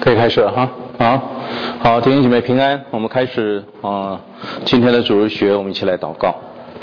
可以开始了哈。好，弟兄姐妹平安。我们开始今天的主日学，我们一起来祷告。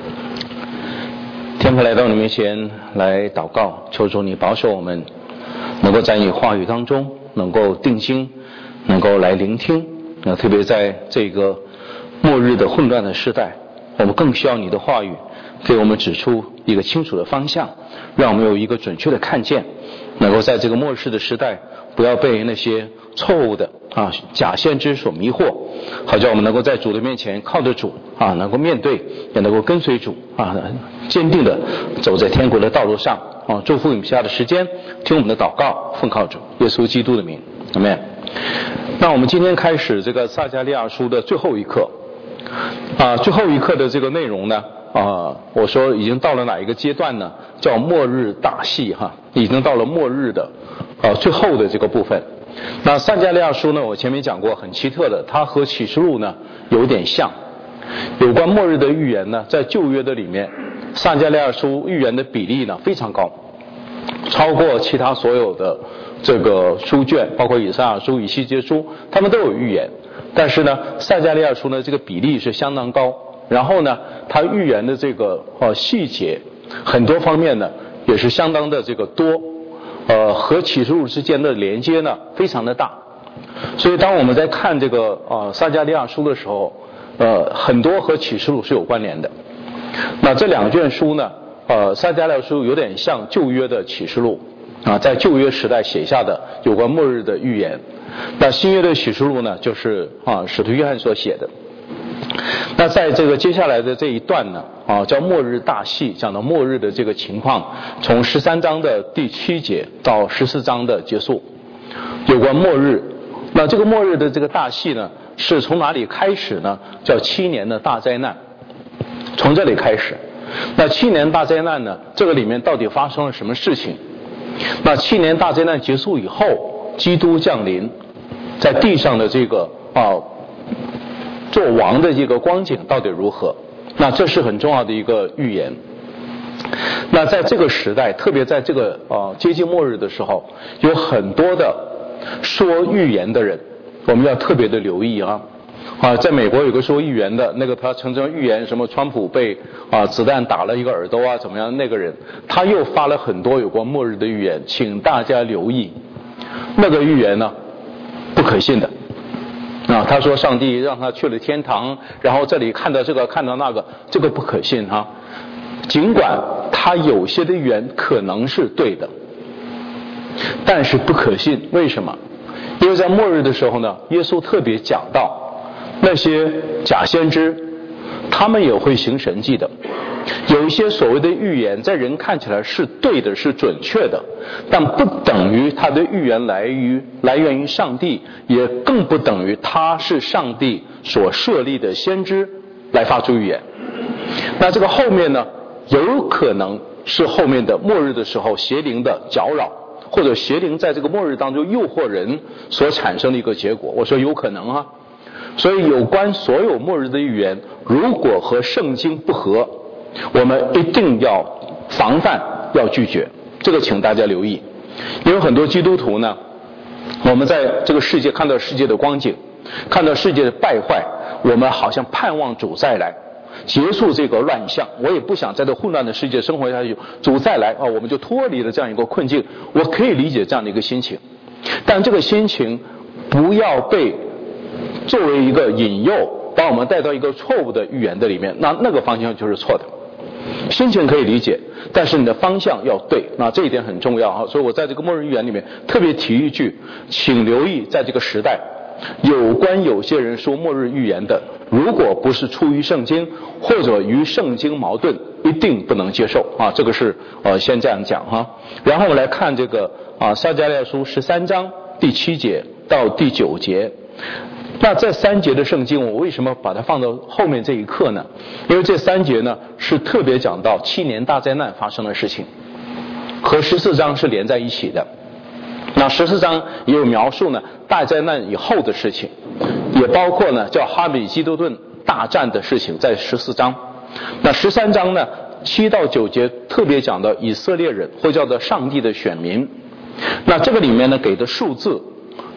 天父，来到你面前来祷告，求主你保守我们能够在你话语当中能够定睛，能够来聆听。特别在这个末日的混乱的时代，我们更需要你的话语给我们指出一个清楚的方向，让我们有一个准确的看见，能够在这个末世的时代不要被那些错误的假先知所迷惑，好叫我们能够在主的面前靠着主能够面对，也能够跟随主坚定的走在天国的道路上祝福以下的时间听我们的祷告，奉靠主耶稣基督的名，阿们。那我们今天开始这个撒迦利亚书的最后一课最后一课的这个内容呢我说已经到了哪一个阶段呢？叫末日大戏已经到了末日的最后的这个部分。那撒迦利亚书呢，我前面讲过很奇特的，它和启示录呢有点像。有关末日的预言呢，在旧约的里面，撒迦利亚书预言的比例呢非常高，超过其他所有的这个书卷，包括以赛亚书、以西结书，他们都有预言。但是呢，撒迦利亚书呢这个比例是相当高，然后呢，它预言的这个细节很多方面呢也是相当的这个多。和启示录之间的连接呢非常的大，所以当我们在看这个撒迦利亚书的时候很多和启示录是有关联的。那这两卷书呢撒迦利亚书有点像旧约的启示录在旧约时代写下的有关末日的预言。那新约的启示录呢就是使徒约翰所写的。那在这个接下来的这一段呢叫末日大戏，讲到末日的这个情况，从13章的第7节到14章的结束，有关末日。那这个末日的这个大戏呢是从哪里开始呢？叫7年的大灾难，从这里开始。那7年大灾难呢，这个里面到底发生了什么事情？那7年大灾难结束以后，基督降临，在地上的这个做王的这个光景到底如何？那这是很重要的一个预言。那在这个时代，特别在这个接近末日的时候，有很多的说预言的人，我们要特别的留意在美国有个说预言的那个，他曾经预言什么川普被子弹打了一个耳朵怎么样，那个人他又发了很多有关末日的预言，请大家留意，那个预言呢不可信的他说上帝让他去了天堂，然后这里看到这个看到那个，这个不可信尽管他有些的预言可能是对的，但是不可信。为什么？因为在末日的时候呢，耶稣特别讲到那些假先知他们也会行神迹的。有一些所谓的预言在人看起来是对的，是准确的，但不等于他的预言来源于上帝，也更不等于他是上帝所设立的先知来发出预言。那这个后面呢，有可能是后面的末日的时候邪灵的搅扰，或者邪灵在这个末日当中诱惑人所产生的一个结果。我说有可能所以有关所有末日的预言，如果和圣经不合，我们一定要防范，要拒绝。这个请大家留意。因为很多基督徒呢，我们在这个世界看到世界的光景，看到世界的败坏，我们好像盼望主再来结束这个乱象。我也不想在这混乱的世界生活下去，主再来我们就脱离了这样一个困境。我可以理解这样的一个心情，但这个心情不要被作为一个引诱，把我们带到一个错误的预言的里面，那个方向就是错的。心情可以理解，但是你的方向要对，那这一点很重要所以我在这个末日预言里面特别提一句，请留意在这个时代有关有些人说末日预言的，如果不是出于圣经或者与圣经矛盾，一定不能接受这个是先这样讲然后我们来看这个撒迦利亚书13章第7节到第9节。那这3节的圣经我为什么把它放到后面这一课呢？因为这3节呢是特别讲到7年大灾难发生的事情，和14章是连在一起的。那14章也有描述呢大灾难以后的事情，也包括呢叫哈比基多顿大战的事情，在14章。那13章呢7到9节特别讲到以色列人，或叫做上帝的选民。那这个里面呢给的数字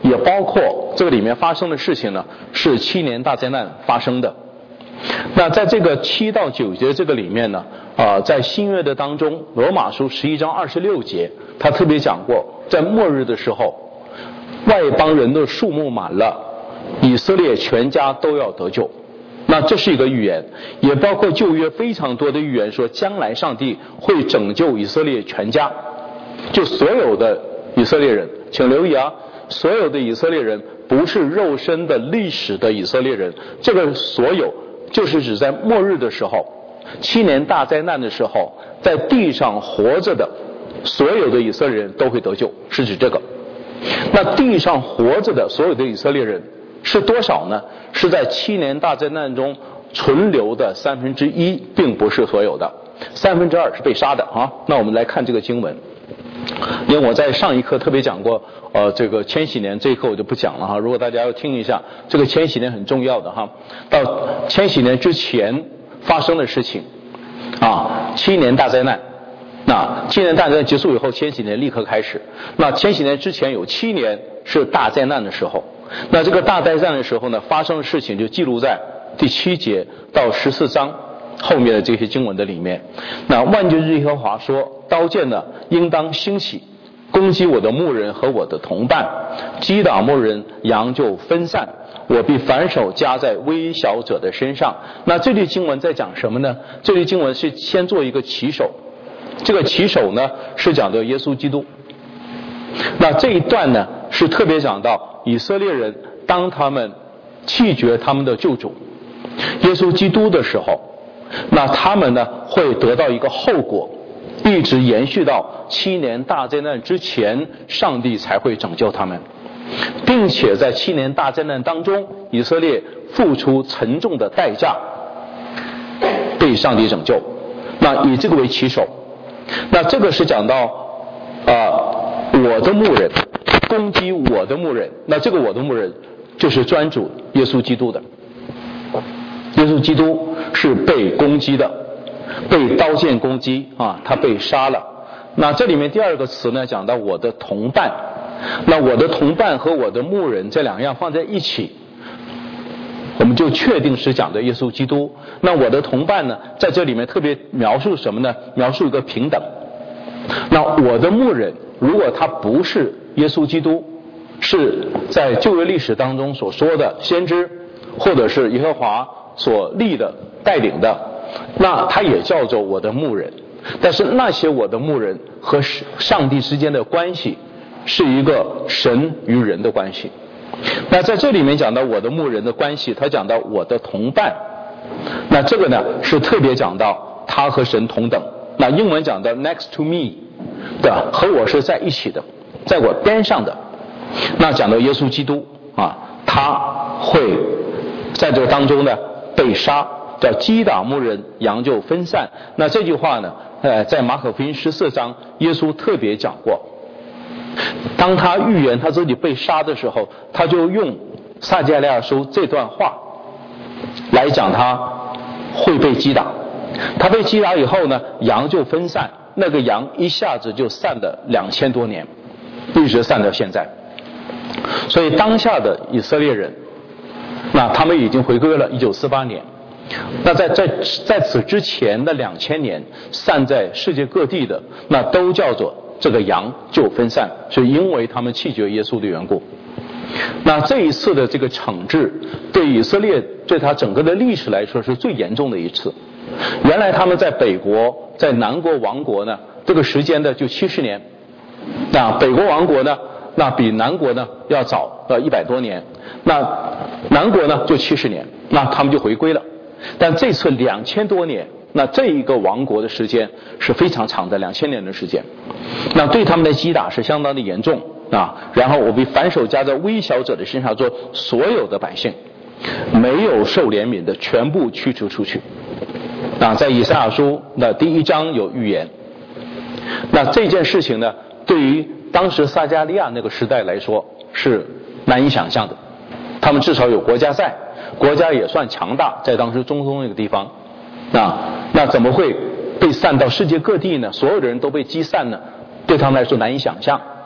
也包括这个里面发生的事情呢，是7年大灾难发生的。那在这个7到9节这个里面呢，在新约的当中，罗马书11章26节，他特别讲过，在末日的时候，外邦人的数目满了，以色列全家都要得救。那这是一个预言，也包括旧约非常多的预言，说将来上帝会拯救以色列全家，就所有的以色列人。请留意啊，所有的以色列人不是肉身的历史的以色列人，这个所有就是指在末日的时候，7年大灾难的时候，在地上活着的所有的以色列人都会得救，是指这个。那地上活着的所有的以色列人是多少呢？是在7年大灾难中存留的1/3，并不是所有的，2/3是被杀的啊。那我们来看这个经文，因为我在上一课特别讲过，这个千禧年，这一课我就不讲了哈。如果大家要听一下，这个千禧年很重要的哈，到千禧年之前发生的事情啊，7年大灾难。那7年大灾难结束以后，千禧年立刻开始。那千禧年之前有7年是大灾难的时候。那这个大灾难的时候呢，发生的事情就记录在第7节到14章后面的这些经文的里面。那万军之耶和华说：刀剑呢，应当兴起，攻击我的牧人和我的同伴，击打牧人，羊就分散，我必反手加在微小者的身上。那这句经文在讲什么呢？这句经文是先做一个起手，这个起手呢是讲到耶稣基督。那这一段呢是特别讲到以色列人当他们弃绝他们的救主耶稣基督的时候，那他们呢会得到一个后果，一直延续到7年大灾难之前，上帝才会拯救他们，并且在7年大灾难当中，以色列付出沉重的代价被上帝拯救。那以这个为起手，那这个是讲到我的牧人攻击我的牧人，那这个我的牧人就是专主耶稣基督的。耶稣基督是被攻击的，被刀剑攻击啊，他被杀了。那这里面第二个词呢，讲到我的同伴。那我的同伴和我的牧人这两样放在一起，我们就确定是讲的耶稣基督。那我的同伴呢，在这里面特别描述什么呢？描述一个平等。那我的牧人，如果他不是耶稣基督，是在旧约历史当中所说的先知，或者是耶和华所立的带领的，那他也叫做我的牧人。但是那些我的牧人和上帝之间的关系是一个神与人的关系。那在这里面讲到我的牧人的关系，他讲到我的同伴，那这个呢是特别讲到他和神同等。那英文讲到 next to me 的，和我是在一起的，在我边上的。那讲到耶稣基督啊，他会在这个当中呢被杀，叫击打牧人，羊就分散。那这句话呢在马可福音14章耶稣特别讲过，当他预言他自己被杀的时候，他就用撒迦利亚书这段话来讲他会被击打。他被击打以后呢，羊就分散，那个羊一下子就散了2000多年，一直散到现在。所以当下的以色列人，那他们已经回归了1948年。那在此之前的2000年散在世界各地的，那都叫做这个羊就分散，是因为他们弃绝耶稣的缘故。那这一次的这个惩治，对以色列对他整个的历史来说是最严重的一次。原来他们在北国，在南国王国呢，这个时间呢就70年。那北国王国呢，那比南国呢要早100多年。那南国呢就70年，那他们就回归了。但这次2000多年，那这一个王国的时间是非常长的，2000年的时间。那对他们的击打是相当的严重啊。然后我被反手加在微小者的身上，说所有的百姓没有受怜悯的全部驱逐出去。那在以赛亚书的第1章有预言。那这件事情呢，对于当时撒迦利亚那个时代来说是难以想象的。他们至少有国家在，国家也算强大，在当时中东那个地方。那怎么会被散到世界各地呢？所有的人都被击散呢？对他们来说难以想象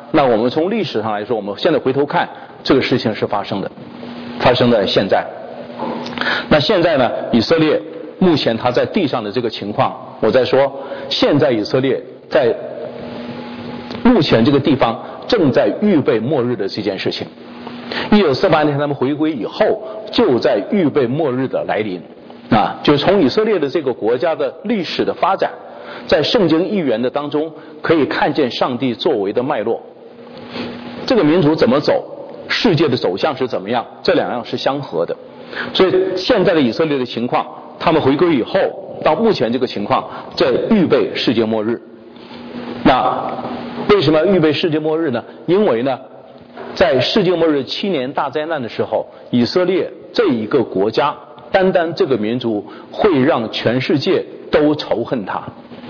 那我们从历史上来说，我们现在回头看，这个事情是发生的，发生在现在。那现在呢，以色列目前他在地上的这个情况，我在说，现在以色列在目前这个地方正在预备末日的这件事情。1948年他们回归以后，就在预备末日的来临啊，就是从以色列的这个国家的历史的发展，在圣经预言的当中可以看见上帝作为的脉络，这个民族怎么走，世界的走向是怎么样，这两样是相合的。所以现在的以色列的情况，他们回归以后到目前这个情况，在预备世界末日。那为什么要预备世界末日呢？因为呢，在世界末日7年大灾难的时候，以色列这一个国家，单单这个民族会让全世界都仇恨他。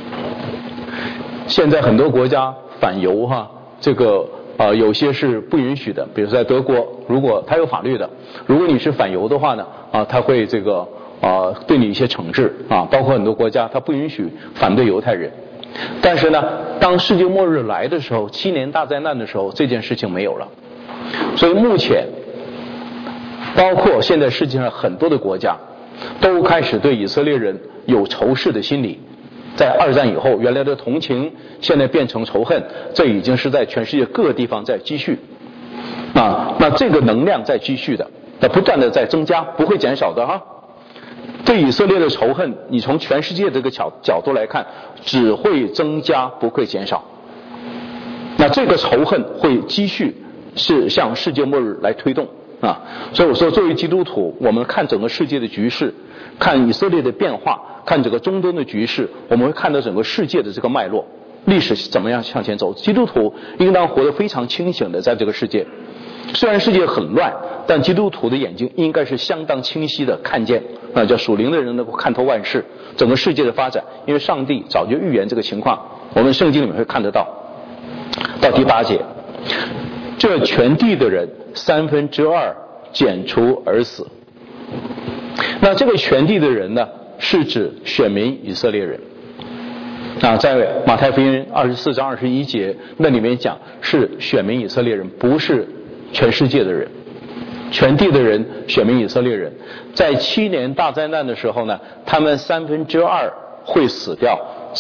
现在很多国家反犹这个有些是不允许的，比如在德国，如果他有法律的，如果你是反犹的话呢，他会这个对你一些惩治包括很多国家他不允许反对犹太人。但是呢，当世界末日来的时候，7年大灾难的时候，这件事情没有了。所以目前包括现在世界上很多的国家都开始对以色列人有仇视的心理。在二战以后，原来的同情现在变成仇恨，这已经是在全世界各个地方在积蓄那这个能量在积蓄的，不断的在增加，不会减少的对以色列的仇恨，你从全世界这个角度来看，只会增加不会减少。那这个仇恨会继续是向世界末日来推动所以我说，作为基督徒，我们看整个世界的局势，看以色列的变化，看整个中东的局势，我们会看到整个世界的这个脉络，历史怎么样向前走。基督徒应当活得非常清醒的在这个世界，虽然世界很乱，但基督徒的眼睛应该是相当清晰的看见叫属灵的人能够看透万事，整个世界的发展，因为上帝早就预言这个情况，我们圣经里面会看得到。到第8节，这全地的人2/3剪除而死。那这个全地的人呢，是指选民以色列人在马太福音24章21节那里面讲是选民以色列人，不是全世界的人。全地的人选民以色列人，在7年大灾难的时候呢，他们2/3会死掉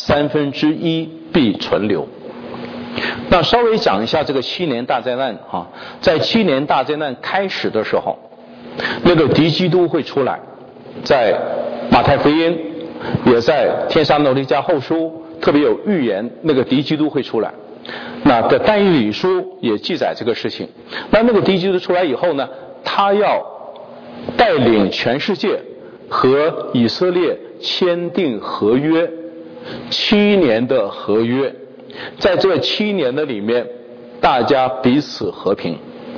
，1/3必存留。那稍微讲一下这个7年大灾难在7年大灾难开始的时候，那个敌基督会出来，在马太福音也在帖撒罗尼迦后书特别有预言，那个敌基督会出来。那的但以理书也记载这个事情。那个敌基督出来以后呢，他要带领全世界和以色列签订合约，7年的合约。在这7年的里面，大家彼此和平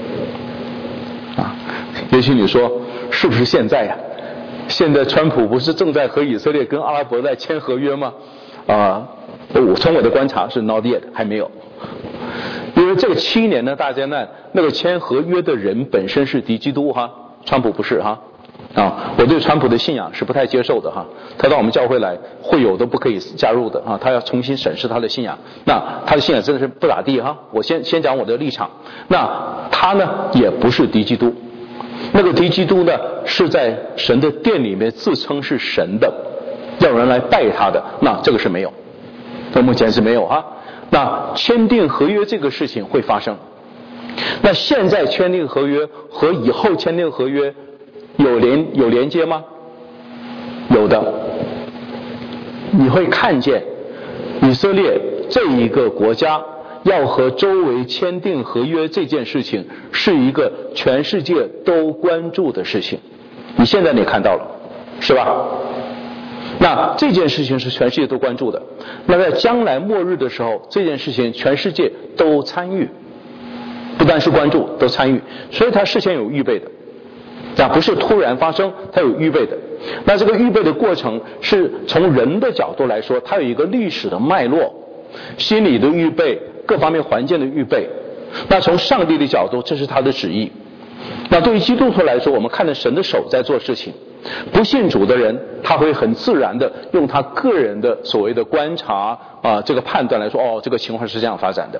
也许你说是不是现在呀？现在川普不是正在和以色列跟阿拉伯在签合约吗？从我的观察是 not yet， 还没有。因为这个7年的大灾难，那个签合约的人本身是敌基督川普不是我对川普的信仰是不太接受的他到我们教会来，会友都不可以加入的他要重新审视他的信仰。那他的信仰真的是不咋地我先讲我的立场。那他呢也不是敌基督，那个敌基督呢是在神的殿里面自称是神的，要人来拜他的，那这个是没有，到目前是没有那签订合约这个事情会发生。那现在签订合约和以后签订合约有连接吗？有的。你会看见以色列这一个国家要和周围签订合约这件事情是一个全世界都关注的事情。你现在看到了，是吧？那这件事情是全世界都关注的。那在将来末日的时候，这件事情全世界都参与，不单是关注，都参与。所以它事先有预备的。不是突然发生，它有预备的。那这个预备的过程是从人的角度来说，它有一个历史的脉络，心理的预备，各方面环境的预备。那从上帝的角度，这是他的旨意。那对于基督徒来说，我们看着神的手在做事情。不信主的人，他会很自然的用他个人的所谓的观察这个判断来说，这个情况是这样发展的。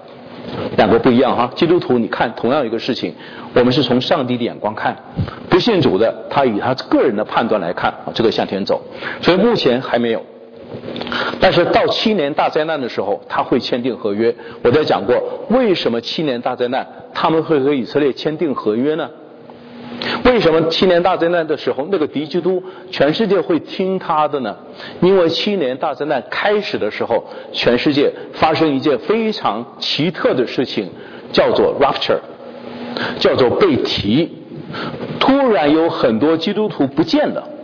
两个不一样哈。基督徒你看同样一个事情，我们是从上帝的眼光看，不信主的他以他个人的判断来看啊，这个向前走。所以目前还没有，但是到7年大灾难的时候，他会签订合约。我在讲过，为什么7年大灾难他们会和以色列签订合约呢？为什么7年大灾难的时候，那个敌基督全世界会听他的呢？因为7年大灾难开始的时候，全世界发生一件非常奇特的事情，叫做 rapture， 叫做被提。突然有很多基督徒不见了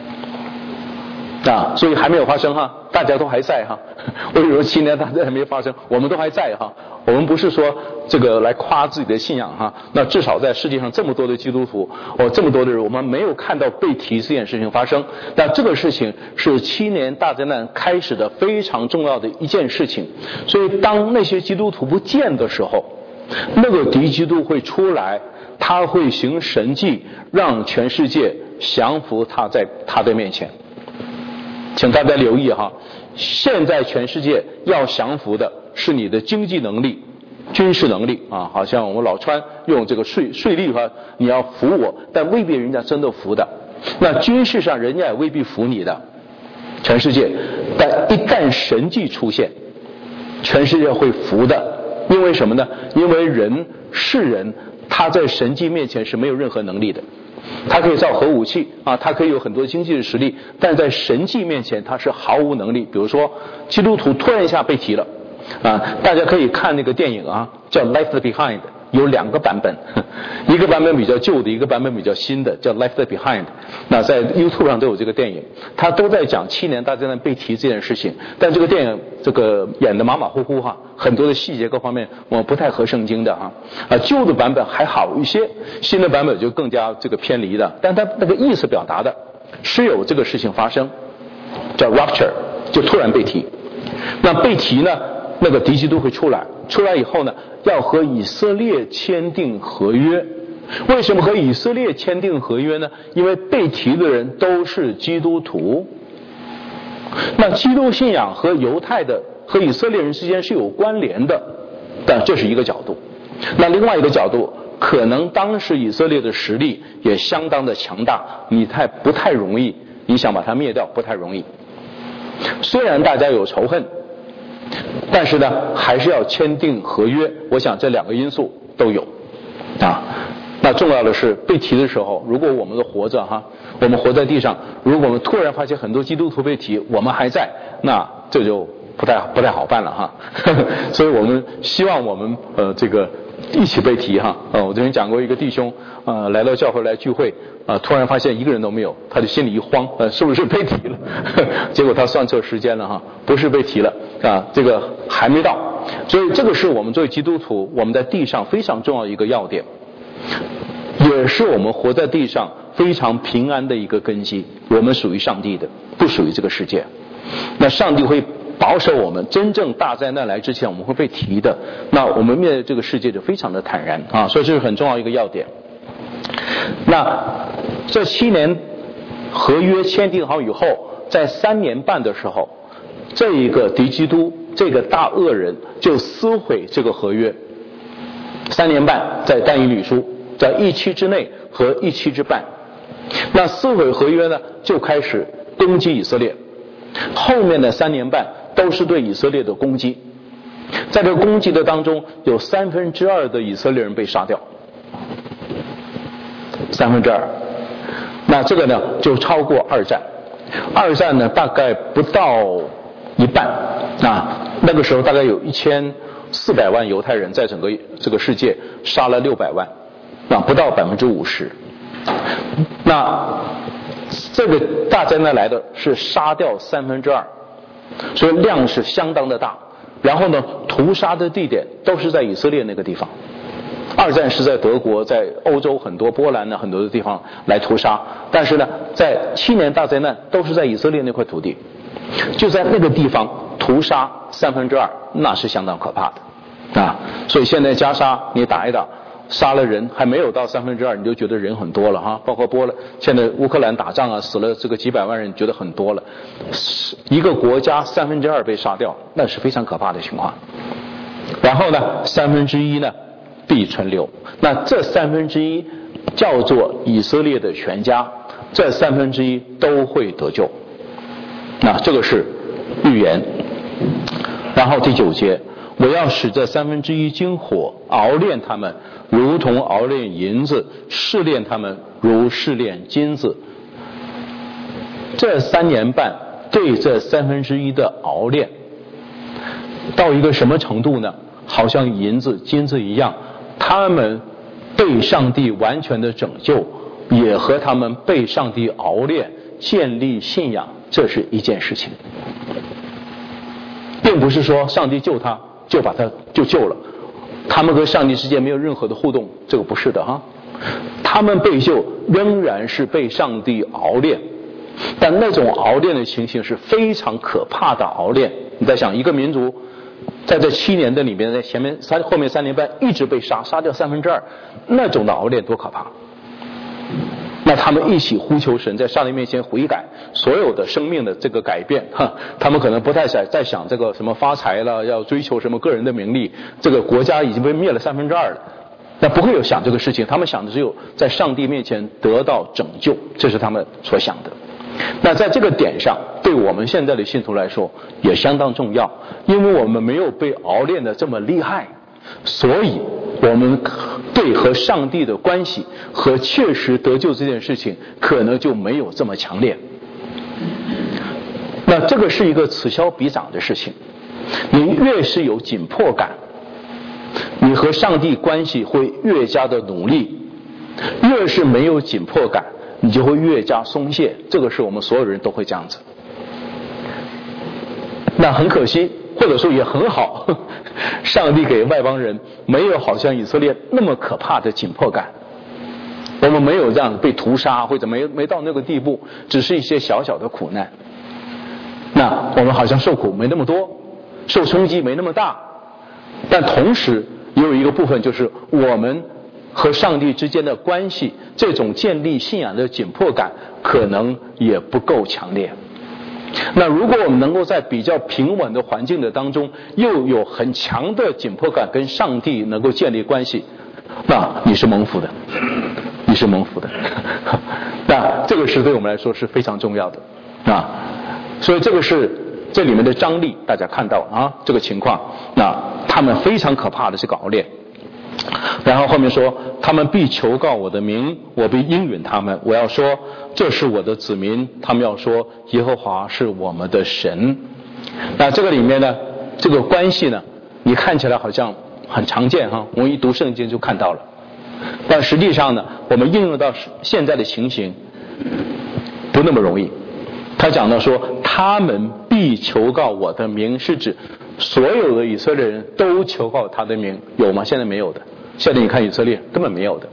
啊，所以还没有发生哈，大家都还在哈。为什么7年大灾难还没发生？我们都还在哈。我们不是说这个来夸自己的信仰哈，那至少在世界上这么多的基督徒，这么多的人，我们没有看到被提这件事情发生。但这个事情是7年大灾难开始的非常重要的一件事情。所以当那些基督徒不见的时候，那个敌基督会出来，他会行神迹，让全世界降服他在他的面前。请大家留意哈，现在全世界要降服的是你的经济能力、军事能力啊，好像我们老川用这个税率哈，你要服我，但未必人家真的服的。那军事上人家也未必服你的，全世界。但一旦神迹出现，全世界会服的。因为什么呢？因为世人他在神迹面前是没有任何能力的。他可以造核武器啊，他可以有很多经济的实力，但在神迹面前他是毫无能力。比如说基督徒突然一下被提了啊，大家可以看那个电影啊，叫 Left Behind， 有2个版本，一个版本比较旧的，一个版本比较新的，叫 Left Behind。那在 YouTube 上都有这个电影，他都在讲7年大灾难被提这件事情。但这个电影这个演的马马虎虎哈，很多的细节各方面我不太合圣经的哈。旧的版本还好一些，新的版本就更加这个偏离的。但他那个意思表达的是有这个事情发生，叫 Rapture， 就突然被提。那被提呢，那个敌基督会出来以后呢，要和以色列签订合约。为什么和以色列签订合约呢？因为被提的人都是基督徒。那基督信仰和犹太的和以色列人之间是有关联的，但这是一个角度。那另外一个角度，可能当时以色列的实力也相当的强大，不太容易，你想把它灭掉不太容易。虽然大家有仇恨，但是呢还是要签订合约。我想这2个因素都有啊。那重要的是被提的时候，如果我们都活着哈，我们活在地上，如果我们突然发现很多基督徒被提，我们还在，那这就不太好办了哈。所以我们希望我们这个一起被提哈。我之前讲过一个弟兄来到教会来聚会突然发现一个人都没有，他就心里一慌，是不是被提了？结果他算错时间了哈，不是被提了啊，这个还没到。所以这个是我们作为基督徒，我们在地上非常重要的一个要点，也是我们活在地上非常平安的一个根基。我们属于上帝的，不属于这个世界。那上帝会保守我们，真正大灾难来之前我们会被提的，那我们面对这个世界就非常的坦然啊，所以这是很重要一个要点。那这7年合约签订好以后，在3年半的时候，这一个敌基督这个大恶人就撕毁这个合约。3年半在但以理书，在1期之内和1期之半。那撕毁合约呢，就开始攻击以色列。后面的3年半都是对以色列的攻击，在这个攻击的当中，有2/3的以色列人被杀掉，2/3。那这个呢，就超过2战。2战呢，大概不到一半啊。那个时候大概有1400万犹太人在整个这个世界，杀了600万，不到50%。那这个大灾难来的是杀掉2/3，所以量是相当的大。然后呢，屠杀的地点都是在以色列那个地方。2战是在德国，在欧洲很多波兰呢很多的地方来屠杀，但是呢，在7年大灾难都是在以色列那块土地，就在那个地方屠杀2/3，那是相当可怕的啊！所以现在加沙你打一打，杀了人还没有到2/3，你就觉得人很多了哈。包括现在乌克兰打仗死了这个几百万人，觉得很多了。一个国家2/3被杀掉，那是非常可怕的情况。 然后呢1/3呢必存留。那这1/3叫做以色列的全家，这1/3都会得救。那这个是预言。然后第9节，我要使这1/3经火熬炼他们，如同熬炼银子，试炼他们如试炼金子。这3年半对这1/3的熬炼到一个什么程度呢？好像银子金子一样，他们被上帝完全的拯救，也和他们被上帝熬炼建立信仰，这是一件事情。并不是说上帝救他就把他就救了，他们和上帝之间没有任何的互动，这个不是的哈。他们被救仍然是被上帝熬炼，但那种熬炼的情形是非常可怕的熬炼。你在想，一个民族在这7年的里面，在前面后面3年半一直被杀掉2/3，那种的熬炼多可怕。那他们一起呼求神，在上帝面前悔改，所有的生命的这个改变，他们可能不太在想这个什么发财了，要追求什么个人的名利，这个国家已经被灭了2/3了，那不会有想这个事情，他们想的只有在上帝面前得到拯救，这是他们所想的。那在这个点上，对我们现在的信徒来说也相当重要，因为我们没有被熬炼的这么厉害，所以我们对和上帝的关系和确实得救这件事情可能就没有这么强烈。那这个是一个此消彼长的事情，你越是有紧迫感，你和上帝关系会越加的努力，越是没有紧迫感，你就会越加松懈，这个是我们所有人都会这样子。那很可惜，或者说也很好，上帝给外邦人没有好像以色列那么可怕的紧迫感，我们没有这样被屠杀，或者没到那个地步，只是一些小小的苦难。那我们好像受苦没那么多，受冲击没那么大，但同时也有一个部分，就是我们和上帝之间的关系，这种建立信仰的紧迫感可能也不够强烈。那如果我们能够在比较平稳的环境的当中，又有很强的紧迫感跟上帝能够建立关系，那你是蒙福的，你是蒙福的。那这个是对我们来说是非常重要的啊。所以这个是这里面的张力，大家看到啊这个情况，那他们非常可怕的这个熬炼。然后后面说，他们必求告我的名，我必应允他们。我要说，这是我的子民。他们要说，耶和华是我们的神。那这个里面呢，这个关系呢，你看起来好像很常见哈，我们一读圣经就看到了。但实际上呢，我们应用到现在的情形，不那么容易。他讲到说，他们必求告我的名，是指所有的以色列人都求告他的名，有吗？现在没有的。现在你看以色列根本没有的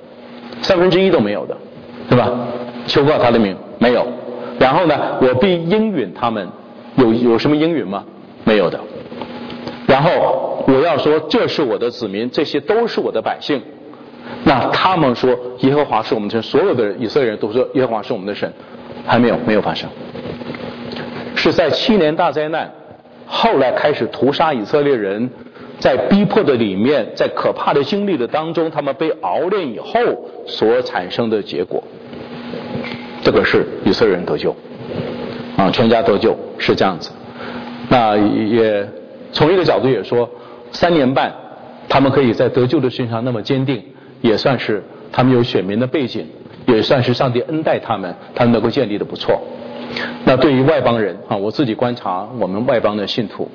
，1/3都没有的，对吧？求告他的名没有。然后呢，我必应允他们，有什么应允吗？没有的。然后我要说，这是我的子民，这些都是我的百姓。那他们说耶和华是我们的神，所有的以色列人都说耶和华是我们的神，还没有发生。是在7年大灾难后来开始屠杀以色列人，在逼迫的里面，在可怕的经历的当中，他们被熬炼以后所产生的结果。这个是以色列人得救啊，全家得救是这样子。那也从一个角度也说，3年半他们可以在得救的事情上那么坚定，也算是他们有选民的背景，也算是上帝恩待他们能够建立的不错。那对于外邦人啊，我自己观察我们外邦的信徒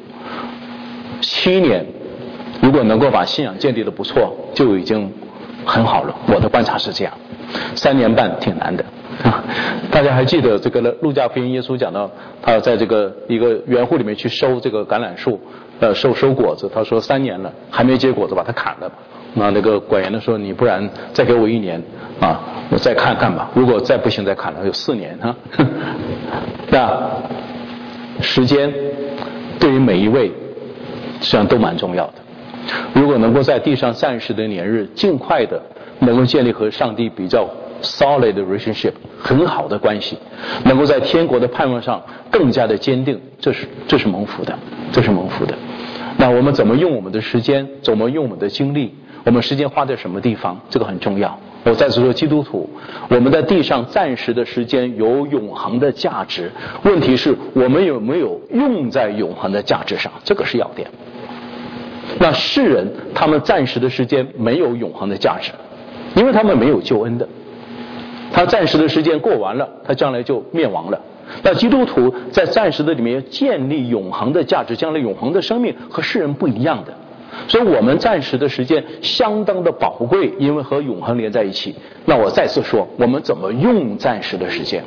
，7年如果能够把信仰建立的不错，就已经很好了。我的观察是这样，3年半挺难的。大家还记得这个路加福音，耶稣讲到他在这个一个园户里面去收这个橄榄树，收果子，他说3年了还没结果子，把它砍了吧。那个管园的说，你不然再给我1年啊，我再看看吧，如果再不行再砍了，有4年啊。那时间对于每一位实际上都蛮重要的。如果能够在地上暂时的年日，尽快的能够建立和上帝比较 solid relationship 很好的关系，能够在天国的盼望上更加的坚定，这是蒙福的，这是蒙福的。 那我们怎么用我们的时间，怎么用我们的精力，我们时间花在什么地方，这个很重要。我再次说，基督徒我们在地上暂时的时间有永恒的价值，问题是我们有没有用在永恒的价值上，这个是要点。那世人他们暂时的时间没有永恒的价值，因为他们没有救恩的，他暂时的时间过完了，他将来就灭亡了。那基督徒在暂时的里面建立永恒的价值，将来永恒的生命和世人不一样的，所以我们暂时的时间相当的宝贵，因为和永恒连在一起。那我再次说，我们怎么用暂时的时间？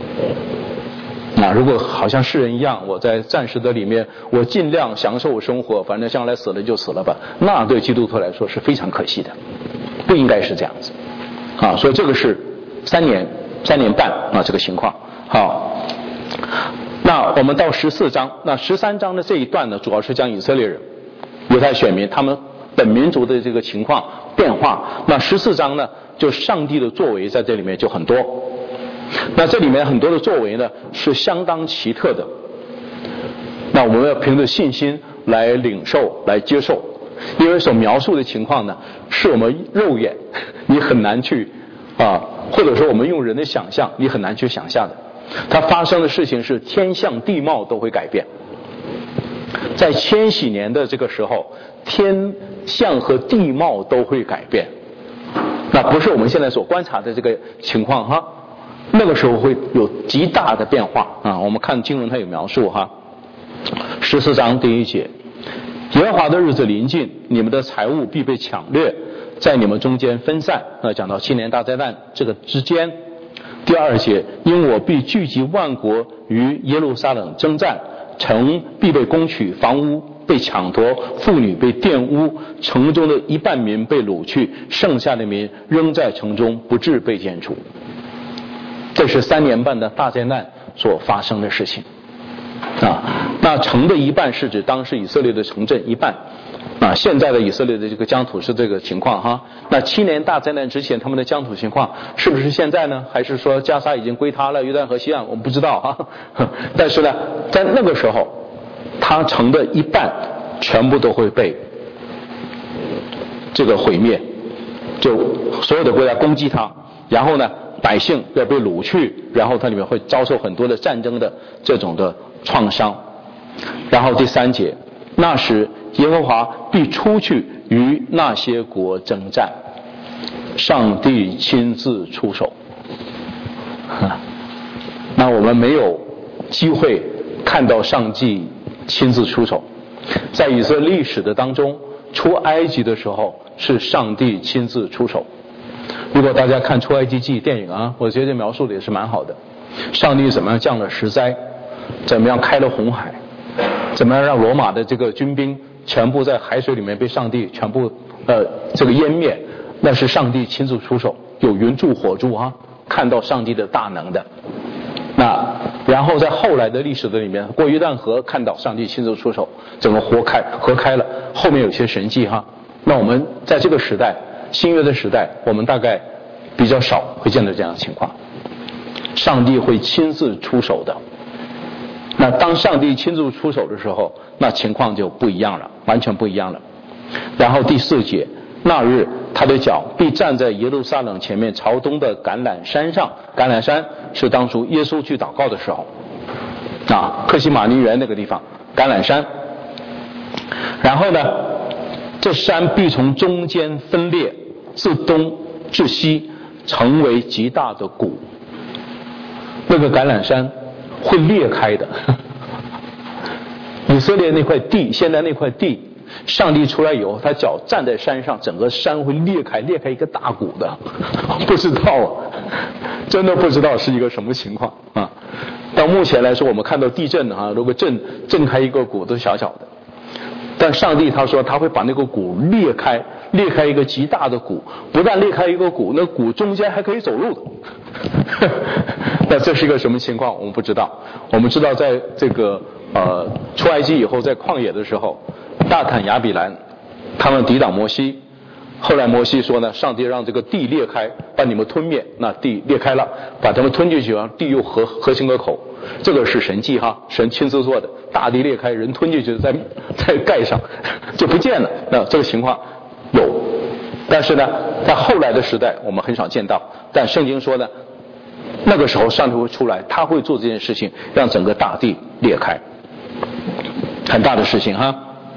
如果好像世人一样，我在暂时的里面我尽量享受生活，反正将来死了就死了吧，那对基督徒来说是非常可惜的，不应该是这样子所以这个是3年半这个情况。好，那我们到14章，那13章的这一段呢，主要是讲以色列人犹太选民他们本民族的这个情况变化。那14章呢，就上帝的作为在这里面就很多。那这里面很多的作为呢是相当奇特的，那我们要凭着信心来领受来接受，因为所描述的情况呢是我们肉眼你很难去或者说我们用人的想象你很难去想象的。它发生的事情是天象地貌都会改变，在千禧年的这个时候，天象和地貌都会改变，那不是我们现在所观察的这个情况那个时候会有极大的变化我们看经文它有描述14章第1节，耶和华的日子临近，你们的财物必被抢掠，在你们中间分散。讲到7年大灾难这个之间。第2节，因我必聚集万国于耶路撒冷征战，城必被攻取，房屋被抢夺，妇女被玷污，城中的一半民被掳去，剩下的民仍在城中，不致被剪除。这是3年半的大灾难所发生的事情那城的一半是指当时以色列的城镇一半现在的以色列的这个疆土是这个情况那7年大灾难之前他们的疆土情况是不是现在呢？还是说加沙已经归他了，约旦河西岸我们不知道但是呢，在那个时候他城的一半全部都会被这个毁灭，就所有的国家攻击他，然后呢百姓要被掳去，然后它里面会遭受很多的战争的这种的创伤。然后第3节，那时耶和华必出去与那些国征战，上帝亲自出手那我们没有机会看到上帝亲自出手。在以色列历史的当中，出埃及的时候是上帝亲自出手。如果大家看出埃及记电影我觉得描述的也是蛮好的，上帝怎么样降了10灾，怎么样开了红海，怎么样让罗马的这个军兵全部在海水里面被上帝全部这个湮灭，那是上帝亲自出手，有云柱火柱看到上帝的大能的。那然后在后来的历史的里面，过约旦河看到上帝亲自出手，整个河开了，后面有些神迹那我们在这个时代新约的时代，我们大概比较少会见到这样的情况，上帝会亲自出手的。那当上帝亲自出手的时候，那情况就不一样了，完全不一样了。然后第4节，那日他的脚必站在耶路撒冷前面朝东的橄榄山上，橄榄山是当初耶稣去祷告的时候克西马尼园那个地方橄榄山。然后呢，这山必从中间分裂，自东至西成为极大的谷。那个橄榄山会裂开的以色列那块地，现在那块地上帝出来以后，他脚站在山上，整个山会裂开一个大谷的不知道真的不知道是一个什么情况到目前来说，我们看到地震如果震开一个谷都小小的，但上帝他说他会把那个谷裂开一个极大的谷，不但裂开一个谷，那谷中间还可以走路的那这是一个什么情况我们不知道。我们知道在这个出埃及以后，在旷野的时候，大坦亚比兰他们抵挡摩西，后来摩西说呢，上帝让这个地裂开把你们吞灭，那地裂开了把他们吞进去，地又合成个口， 这个是神迹哈，神亲自做的，大地裂开，人吞进去，再盖上就不见了。那这个情况有，但是呢，在后来的时代我们很少见到。但圣经说呢，那个时候上帝会出来，他会做这件事情，让整个大地裂开，很大的事情哈。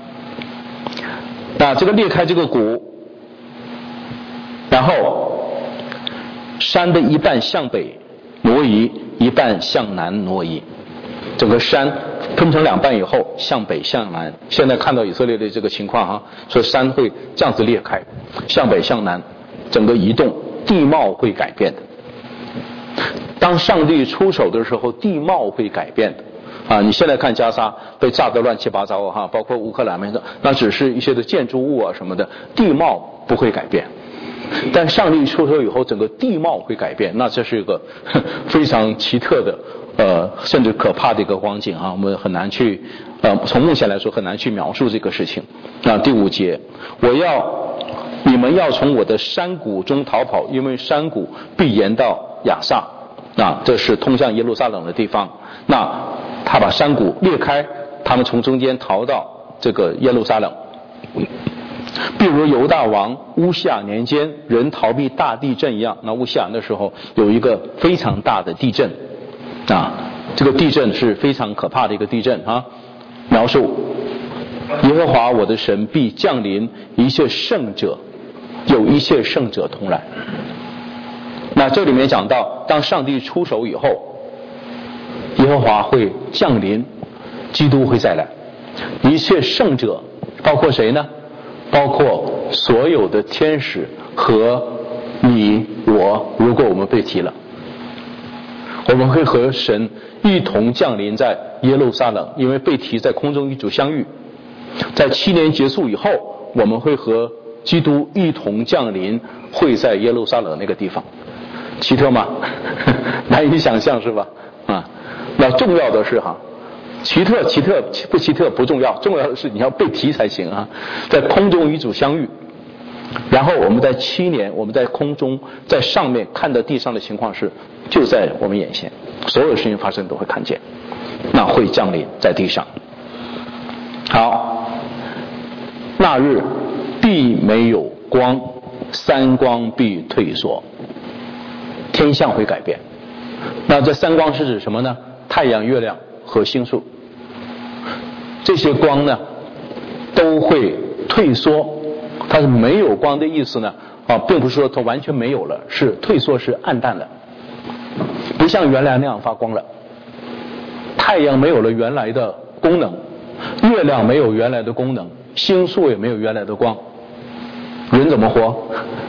那这个裂开这个谷，然后山的一半向北挪移，一半向南挪移，整个山分成两半以后向北向南。现在看到以色列的这个情况哈，说山会这样子裂开，向北向南，整个移动，地貌会改变的。当上帝出手的时候，地貌会改变的。你现在看加沙被炸得乱七八糟哈，包括乌克兰那只是一些的建筑物啊什么的，地貌不会改变。但上帝出手以后，整个地貌会改变，那这是一个非常奇特的甚至可怕的一个光景啊，我们很难去从目前来说很难去描述这个事情。第5节，你们要从我的山谷中逃跑，因为山谷必延到亚萨。这是通向耶路撒冷的地方。那他把山谷裂开，他们从中间逃到这个耶路撒冷。比如犹大王乌西亚年间人逃避大地震一样。那乌西亚那时候有一个非常大的地震这个地震是非常可怕的一个地震描述耶和华我的神必降临一切圣者，有一切圣者同来。那这里面讲到，当上帝出手以后，耶和华会降临，基督会再来，一切圣者包括谁呢？包括所有的天使和你我，如果我们被提了，我们会和神一同降临在耶路撒冷，因为被提在空中与主相遇。在7年结束以后，我们会和基督一同降临，会在耶路撒冷那个地方。奇特吗？难以想象是吧？那重要的是奇特不奇特不重要，重要的是你要被提才行在空中与主相遇，然后我们在7年，我们在空中在上面看到地上的情况是就在我们眼前，所有事情发生都会看见，那会降临在地上。好，那日必没有光，三光必退缩，天象会改变。那这三光是指什么呢？太阳、月亮和星宿，这些光呢都会退缩。它是没有光的意思呢并不是说它完全没有了，是退缩，是暗淡了，不像原来那样发光了。太阳没有了原来的功能，月亮没有原来的功能，星宿也没有原来的光，人怎么活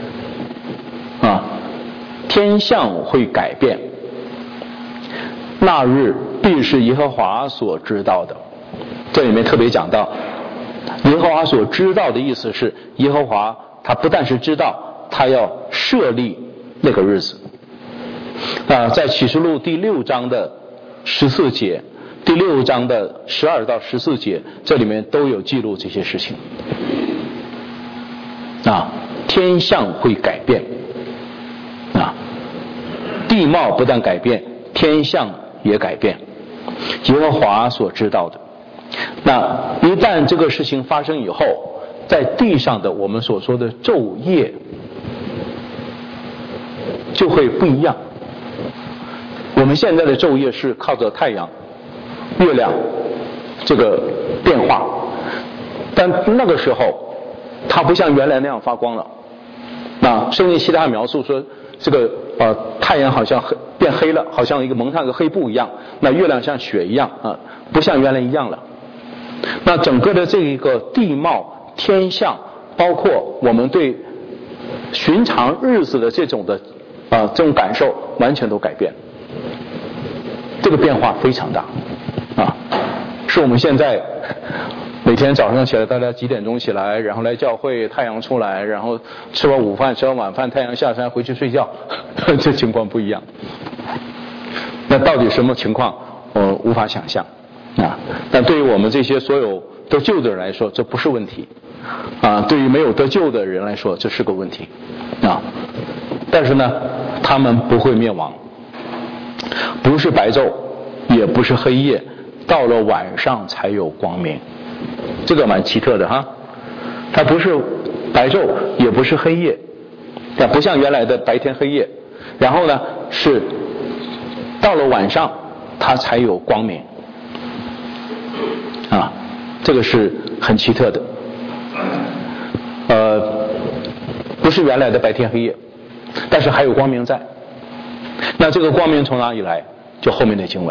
天象会改变。那日必是耶和华所知道的，这里面特别讲到耶和华所知道的意思是，耶和华他不但是知道，他要设立那个日子在启示录第6章的14节，第6章的12到14节，这里面都有记录这些事情天象会改变地貌不但改变，天象也改变，耶和华所知道的。那一旦这个事情发生以后，在地上的我们所说的昼夜就会不一样。我们现在的昼夜是靠着太阳、月亮这个变化，但那个时候它不像原来那样发光了。圣经其他描述说，这个太阳好像变黑了，好像一个蒙上一个黑布一样，那月亮像雪一样不像原来一样了。那整个的这一个地貌、天象，包括我们对寻常日子的这种感受，完全都改变。这个变化非常大是我们现在每天早上起来，大家几点钟起来，然后来教会，太阳出来，然后吃完午饭，吃完晚饭，太阳下山回去睡觉，这情况不一样。那到底什么情况我无法想象但对于我们这些所有得救的人来说，这不是问题对于没有得救的人来说，这是个问题但是呢，他们不会灭亡，不是白昼，也也不是黑夜，到了晚上才有光明。这个蛮奇特的哈，它不是白昼，也不是黑夜，但不像原来的白天黑夜。然后呢，是到了晚上它才有光明啊，这个是很奇特的。不是原来的白天黑夜，但是还有光明在。那这个光明从哪里来？就后面的经文，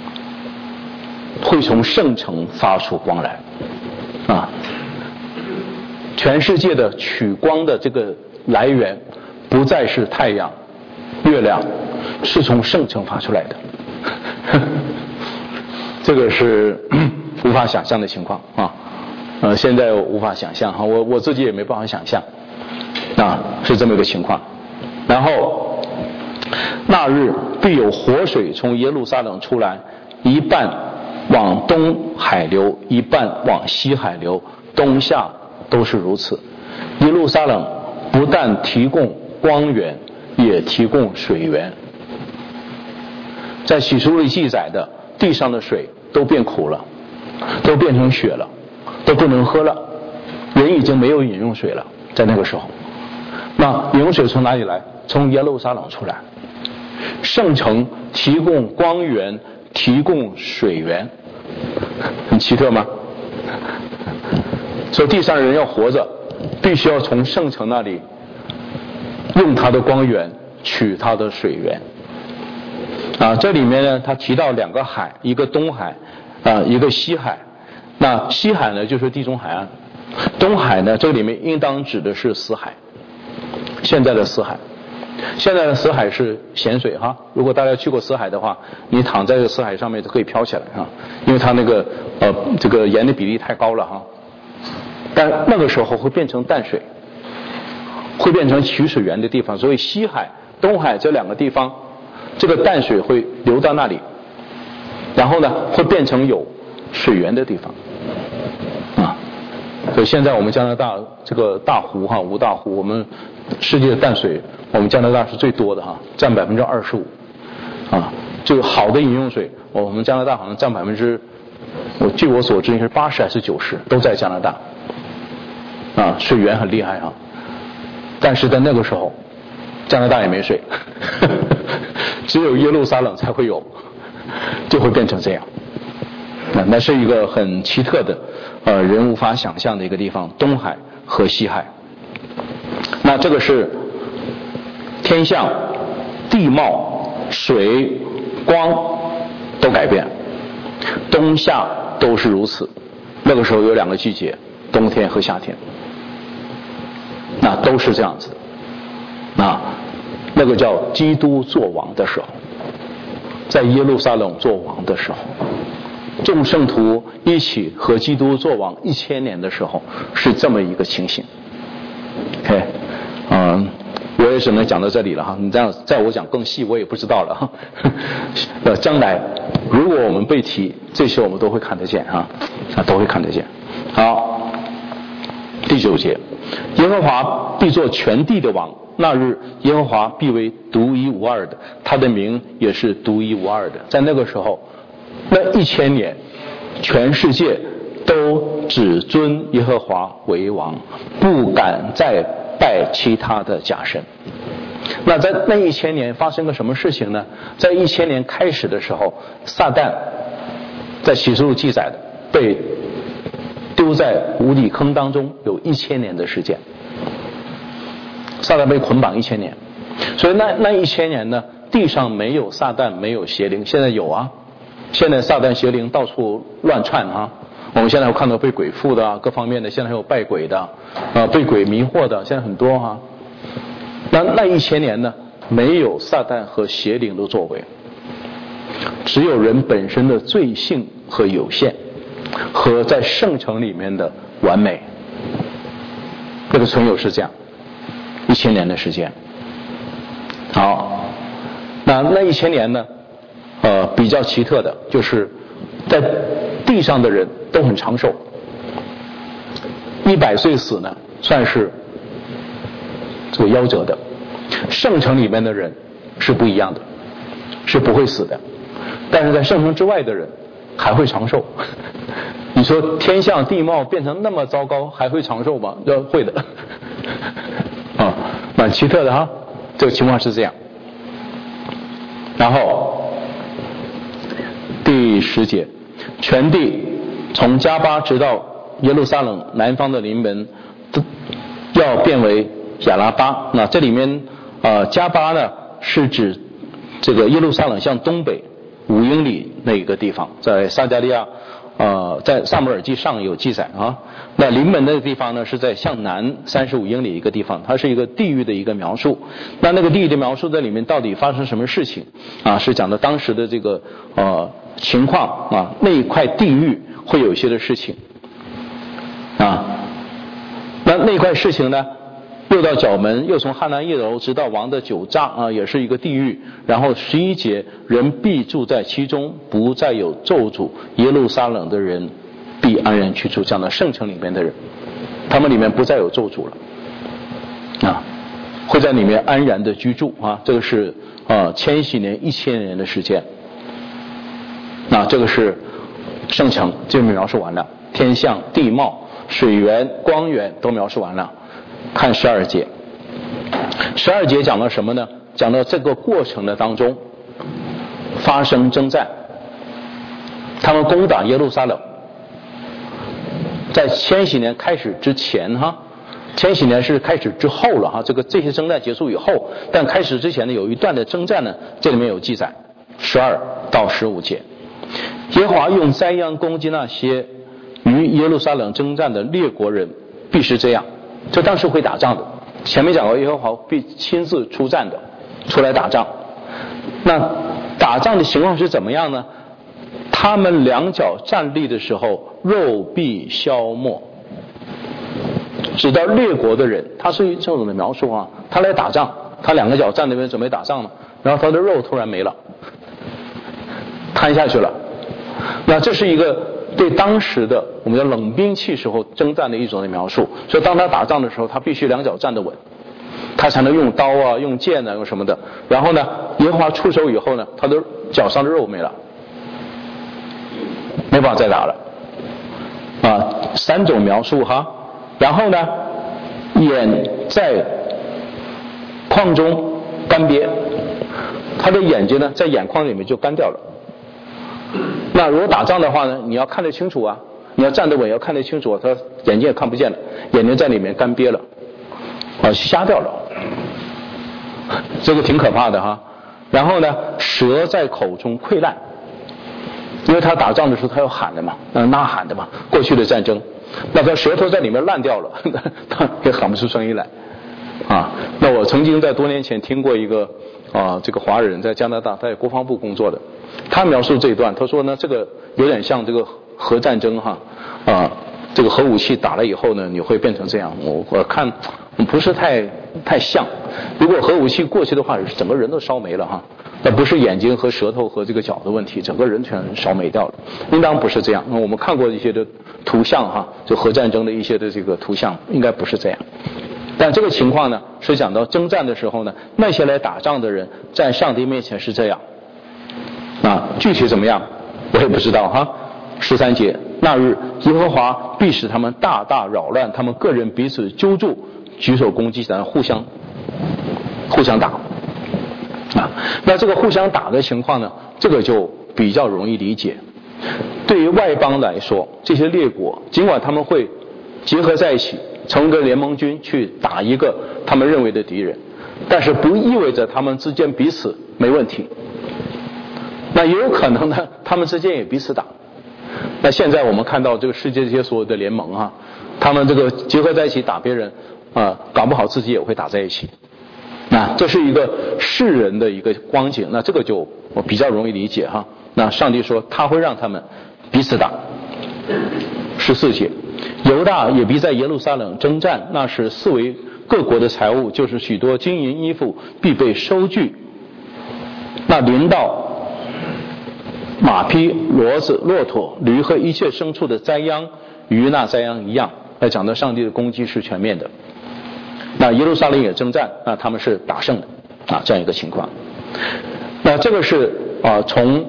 会从圣城发出光来啊。全世界的取光的这个来源不再是太阳、月亮，是从圣城发出来的。这个是无法想象的情况啊。现在无法想象哈，我自己也没办法想象啊，是这么一个情况。然后那日必有活水从耶路撒冷出来，一半往东海流，一半往西海流，东下都是如此。耶路撒冷不但提供光源，也提供水源。在启示录里记载的，地上的水都变苦了，都变成血了，都不能喝了，人已经没有饮用水了。在那个时候，那饮用水从哪里来？从耶路撒冷出来。圣城提供光源，提供水源，很奇特吗？所以地上的人要活着，必须要从圣城那里用它的光源，取它的水源啊。这里面呢，他提到两个海，一个东海啊，一个西海。那西海呢，就是地中海岸；东海呢，这个里面应当指的是死海，现在的死海。现在的死海是咸水哈，如果大家去过死海的话，你躺在这个死海上面就可以飘起来哈，因为它那个这个盐的比例太高了哈。但那个时候会变成淡水，会变成取水源的地方，所以西海、东海这两个地方，这个淡水会流到那里，然后呢会变成有水源的地方啊。所以现在我们加拿大这个大湖哈，五大湖，我们世界的淡水，我们加拿大是最多的哈，占25%啊。这个好的饮用水，我们加拿大好像占据我所知应该是80还是90，都在加拿大啊，水源很厉害啊。但是在那个时候，加拿大也没水，只有耶路撒冷才会有，就会变成这样。那是一个很奇特的人无法想象的一个地方，东海和西海。那这个是天象、地貌、水、光都改变，冬夏都是如此。那个时候有两个季节，冬天和夏天，那都是这样子的。那个叫基督作王的时候，在耶路撒冷作王的时候，众圣徒一起和基督作王1000年的时候，是这么一个情形。OK， 我也只能讲到这里了哈。你这样在我讲更细，我也不知道了哈。将来如果我们被提，这些我们都会看得见哈，都会看得见。好，第9节，耶和华必作全地的王，那日耶和华必为独一无二的，他的名也是独一无二的。在那个时候，那1000年，全世界都只尊耶和华为王，不敢再拜其他的假神。那在那1000年发生个什么事情呢？在1000年开始的时候，撒旦在启示录记载的被丢在无底坑当中，有1000年的时间。撒旦被捆绑1000年，所以那1000年呢，地上没有撒旦，没有邪灵。现在有啊，现在撒旦邪灵到处乱窜啊。我们现在有看到被鬼附的各方面的，现在还有拜鬼的被鬼迷惑的，现在很多哈。那1000年呢，没有撒旦和邪灵的作为，只有人本身的罪性和有限，和在圣城里面的完美。这个存有是这样，1000年的时间。好，那1000年呢，比较奇特的就是在地上的人都很长寿，100岁死呢算是这个夭折的。圣城里面的人是不一样的，是不会死的。 但是在圣城之外的人还会长寿。你说天象地貌变成那么糟糕，还会长寿吗？会的。啊，蛮奇特的哈，这个情况是这样。然后第10节，全地从加巴直到耶路撒冷南方的临门，要变为亚拉巴。那这里面加巴呢是指这个耶路撒冷向东北5英里那个地方，在撒迦利亚在撒母耳记上有记载啊。那临门的地方呢是在向南35英里一个地方，它是一个地域的一个描述。那个地域的描述在里面到底发生什么事情啊？是讲的当时的这个情况啊，那一块地域会有一些的事情啊。那一块事情呢，又到角门，又从哈南一楼直到王的酒榨啊，也是一个地域。然后11节，人必住在其中，不再有咒诅，耶路撒冷的人必安然居住。讲到圣城里面的人，他们里面不再有咒诅了啊，会在里面安然的居住啊。这个是千禧年1000年的时间。那这个是圣城，这描述完了，天象地貌水源光源都描述完了。看12节，12节讲了什么呢？讲到这个过程的当中发生征战，他们攻打耶路撒冷。在千禧年开始之前哈，千禧年是开始之后了哈，这些征战结束以后，但开始之前呢有一段的征战呢，这里面有记载，12到15节，耶和华用灾殃攻击那些与耶路撒冷征战的列国人，必是这样。这当时会打仗的，前面讲过耶和华必亲自出战的，出来打仗。那打仗的情况是怎么样呢？他们两脚站立的时候，肉必消没。指到列国的人，他是这种的描述啊，他来打仗，他两个脚站那边准备打仗呢，然后他的肉突然没了，瘫下去了。那这是一个对当时的我们叫冷兵器时候征战的一种的描述。所以当他打仗的时候，他必须两脚站得稳，他才能用刀啊用剑啊用什么的。然后呢，耶和华出手以后呢，他的脚上的肉没了，没法再打了啊。3种描述哈。然后呢，眼在眶中干瘪，他的眼睛呢在眼眶里面就干掉了。那如果打仗的话呢，你要看得清楚啊，你要站得稳，要看得清楚，他眼睛也看不见了，眼睛在里面干瘪了啊，瞎掉了，这个挺可怕的哈。然后呢，舌在口中溃烂，因为他打仗的时候他要喊的嘛，呐喊的嘛，过去的战争，那他舌头在里面烂掉了，他也喊不出声音来啊。那我曾经在多年前听过一个这个华人在加拿大，在国防部工作的，他描述这一段，他说呢，这个有点像这个核战争哈这个核武器打了以后呢，你会变成这样。我看不是太像。如果核武器过去的话，整个人都烧没了哈。那不是眼睛和舌头和这个脚的问题，整个人全烧没掉了。应当不是这样。我们看过一些的图像哈，就核战争的一些的这个图像，应该不是这样。但这个情况呢，是讲到征战的时候呢，那些来打仗的人在上帝面前是这样具体怎么样我也不知道哈。13节，那日耶和华必使他们大大扰乱，他们个人彼此揪住，举手攻击，然后互相打那这个互相打的情况呢，这个就比较容易理解。对于外邦来说，这些列国尽管他们会结合在一起成个联盟军去打一个他们认为的敌人，但是不意味着他们之间彼此没问题。那也有可能呢，他们之间也彼此打。那现在我们看到这个世界这些所有的联盟他们这个结合在一起打别人搞不好自己也会打在一起。那这是一个世人的一个光景，那这个就我比较容易理解哈。那上帝说他会让他们彼此打。14节，犹大也必在耶路撒冷征战，那是四围各国的财物，就是许多金银衣服必被收据。那临到马匹、骡子、骆驼、驴和一切牲畜的灾殃，与那灾殃一样。来讲到上帝的攻击是全面的。那耶路撒冷也征战，那他们是打胜的这样一个情况。那这个是从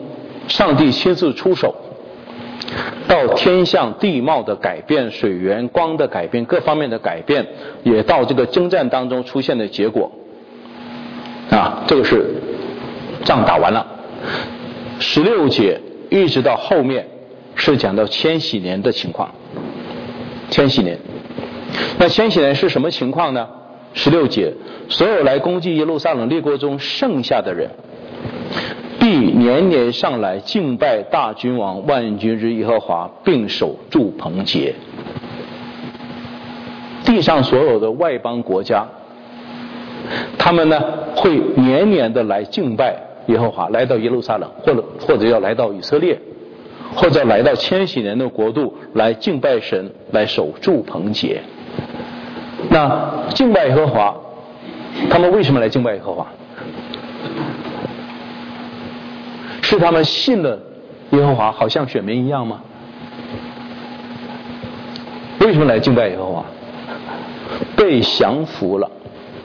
上帝亲自出手，到天象地貌的改变、水源光的改变、各方面的改变，也到这个征战当中出现的结果啊，这个是仗打完了。16节一直到后面是讲到千禧年的情况。千禧年，那千禧年是什么情况呢？16节，所有来攻击耶路撒冷列国中剩下的人，必年年上来敬拜大君王万军之耶和华，并守住棚节。地上所有的外邦国家，他们呢会年年的来敬拜耶和华，来到耶路撒冷，或者要来到以色列，或者来到千禧年的国度来敬拜神，来守住棚节。那敬拜耶和华，他们为什么来敬拜耶和华？是他们信了耶和华，好像选民一样吗？为什么来敬拜耶和华？被降服了，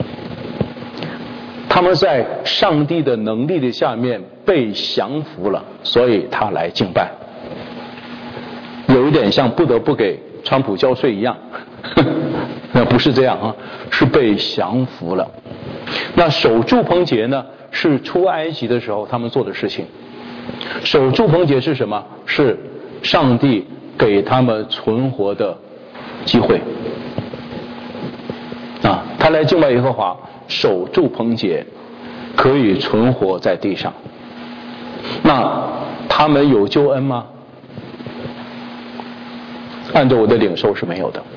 他们在上帝的能力的下面被降服了，所以他来敬拜。有一点像不得不给川普交税一样，那不是这样啊，是被降服了。那守住棚节呢，是出埃及的时候他们做的事情。守住棚节是什么？是上帝给他们存活的机会啊！他来敬拜耶和华，守住棚节，可以存活在地上。那他们有救恩吗？按照我的领受是没有的。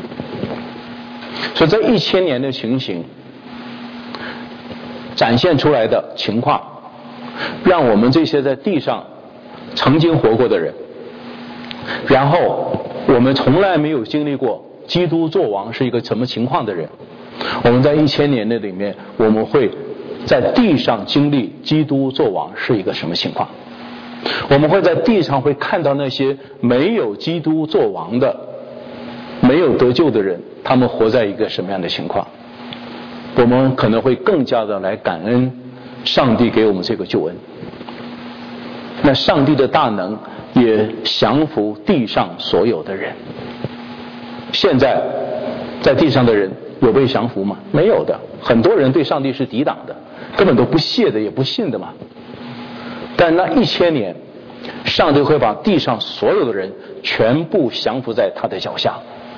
所以这1000年的情形展现出来的情况，让我们这些在地上曾经活过的人，然后我们从来没有经历过基督作王是一个什么情况的人，我们在1000年的里面，我们会在地上经历基督作王是一个什么情况。我们会在地上会看到那些没有基督作王的、没有得救的人，他们活在一个什么样的情况。我们可能会更加的来感恩上帝给我们这个救恩。那上帝的大能也降服地上所有的人。现在在地上的人有被降服吗？没有的，很多人对上帝是抵挡的，根本都不屑的，也不信的嘛。但那1000年，上帝会把地上所有的人全部降服在他的脚下。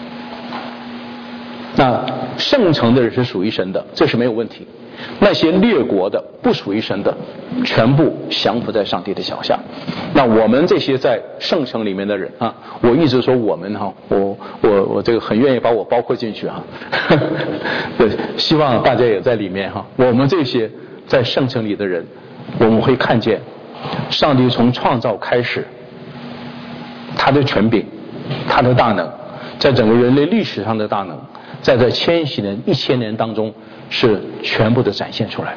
那圣城的人是属于神的，这是没有问题。那些列国的不属于神的，全部降服在上帝的脚下。那我们这些在圣城里面的人啊，我一直说我们哈，我这个很愿意把我包括进去啊，对，希望大家也在里面哈。我们这些在圣城里的人，我们会看见上帝从创造开始，他的权柄，他的大能，在整个人类历史上的大能，在这1000年当中是全部的展现出来。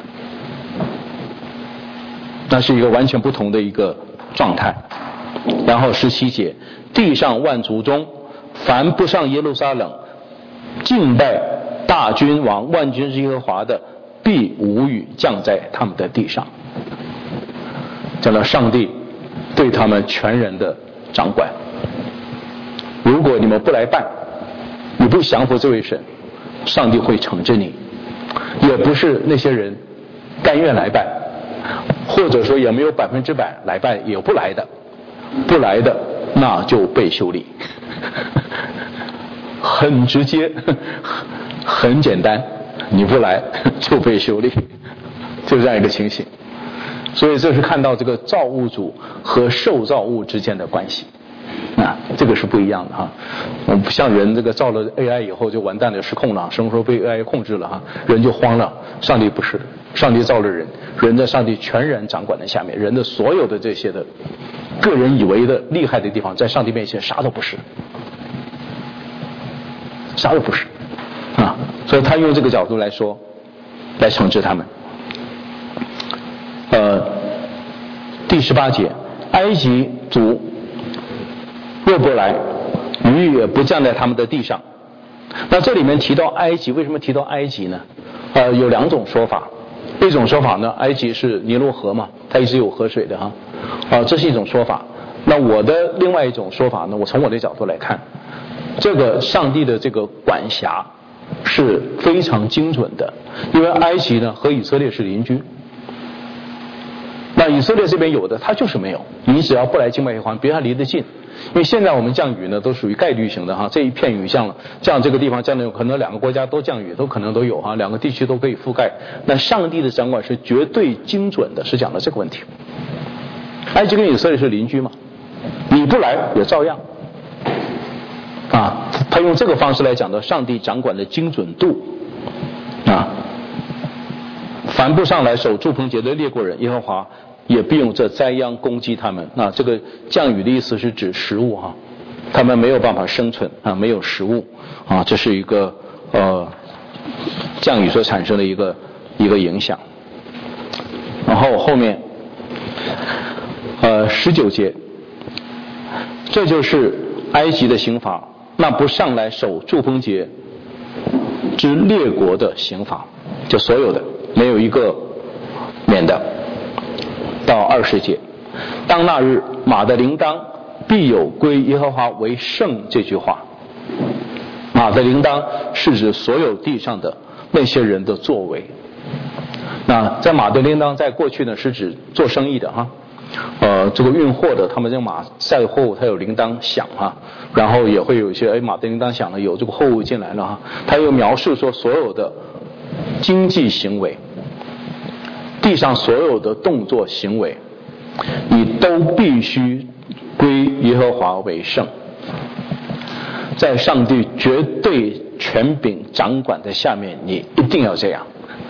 那是一个完全不同的一个状态。然后17节，地上万族中凡不上耶路撒冷敬拜大君王万军之耶和华的，必无雨降在他们的地上。讲到上帝对他们全人的掌管。如果你们不来办，你不降服这位神，上帝会惩治你。也不是那些人甘愿来办，或者说也没有100%来办，也不来的，不来的那就被修理。很直接，很简单，你不来就被修理，就这样一个情形。所以这是看到这个造物主和受造物之间的关系。这个是不一样的哈。我们不像人这个造了 AI 以后就完蛋了，失控了，什么时候被 AI 控制了哈，人就慌了。上帝不是，上帝造了人，人在上帝全然掌管的下面，人的所有的这些的个人以为的厉害的地方，在上帝面前啥都不是，啥都不是啊。所以他用这个角度来说，来惩治他们。第18节，埃及族若不来，雨也不降在他们的地上。那这里面提到埃及，为什么提到埃及呢？有2种说法。一种说法呢，埃及是尼罗河嘛，它一直有河水的哈。 这是一种说法。那我的另外一种说法呢，我从我的角度来看，这个上帝的这个管辖是非常精准的，因为埃及呢和以色列是邻居。那以色列这边有的，他就是没有。你只要不来敬拜耶和华，别他离得近。因为现在我们降雨呢，都属于概率型的哈，这一片雨降了，降这个地方降的有可能两个国家都降雨，都可能都有哈，两个地区都可以覆盖。那上帝的掌管是绝对精准的，是讲的这个问题。埃及跟以色列是邻居嘛，你不来也照样。他用这个方式来讲的上帝掌管的精准度。凡不上来守住棚节的列国人，耶和华也必用这灾殃攻击他们。这个降雨的意思是指食物哈，他们没有办法生存没有食物这是一个降雨所产生的一个影响。然后后面19节，这就是埃及的刑罚，那不上来守住棚节之列国的刑罚，就所有的没有一个免的。到20节，当那日马的铃铛必有归耶和华为圣这句话，马的铃铛是指所有地上的那些人的作为。那在马的铃铛在过去呢是指做生意的这个运货的，他们这个马载货物它有铃铛响然后也会有一些马的铃铛响了，有这个货物进来了它又描述说所有的经济行为，地上所有的动作行为，你都必须归耶和华为圣，在上帝绝对权柄掌管的下面，你一定要这样